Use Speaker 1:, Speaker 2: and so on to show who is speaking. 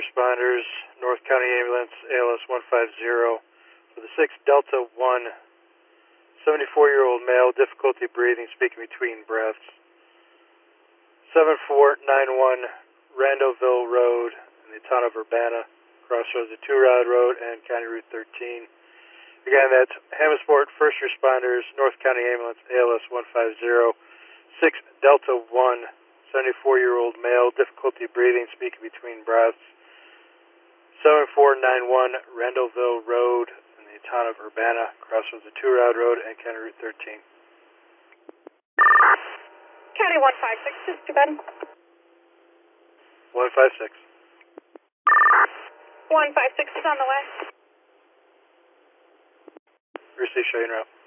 Speaker 1: responders, North County Ambulance, ALS 150, for the 6 Delta 1, 74-year-old male, difficulty breathing, speaking between breaths. 7491 Randallville Road in the town of Urbana, crossroads of Two Rod Road and County Route 13. Again, that's Hamasport First Responders, North County Ambulance, ALS 150, 6 Delta 1, 74-year-old male, difficulty breathing, speaking between breaths. 7491 Randallville Road in the town of Urbana, crossroads of Two Rod Road and County Route 13.
Speaker 2: County 156, just too bad.
Speaker 1: 156.
Speaker 2: 156 is on the way.
Speaker 1: Receive, show you en route.